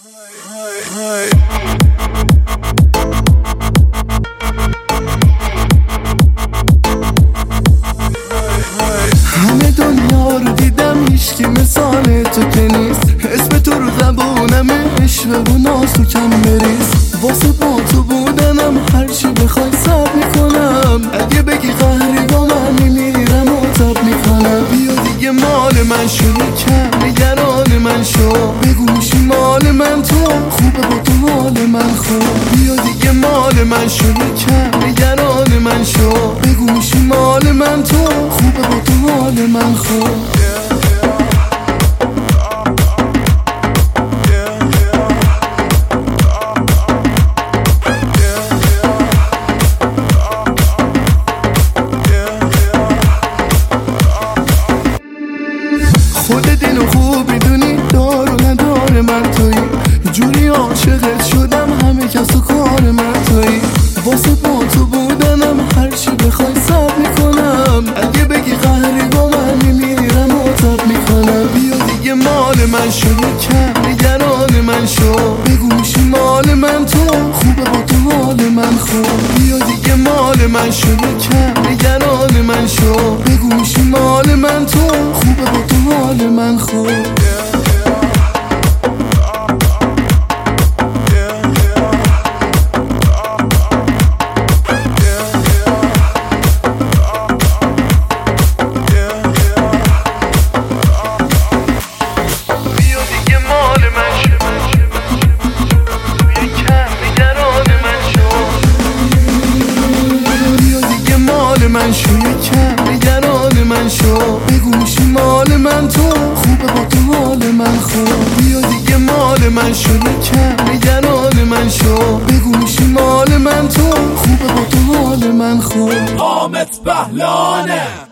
همه دنیا رو دیدم هیچکی مثال تو که نیست. اسم تو رو زبونم عشق و ناز تو کم بریز. واسه با تو بودنم هرچی بخوای سب میکنم. اگه بگی قهری با من میمیرم و تب میکنم. بیا دیگه مال من شو کم نگران من شو. بگو میشی مال من تو خوبه با تو حال من خوب. بیا دیگه مال من شو کم نگران من شو. بگو میشی مال من تو خوبه با تو حال من خوب. خودت اینو خوب میدونی دار و ندار من تویی. جوری عاشقت شدم همه کس و کار من تویی. واسه با تو بودنم هرچی بخوای سب میکنم. اگه بگی قهری با من میمیرم و تب میکنم. بیا دیگه مال من شو کم نگران من شو. بگو میشی مال من تو خوبه با تو حال من خوب. بیا دیگه مال من شو کم نگران من شو. بگو میشی مال من تو خوبه با تو حال من خوب. من شو کم نگران من شو. بگو میشی مال من تو خوبه با تو حال من خوب. بیا دیگه مال من شو کم نگران من شو. بگو میشی مال من تو خوبه با تو حال من خوب. حامد بهلانه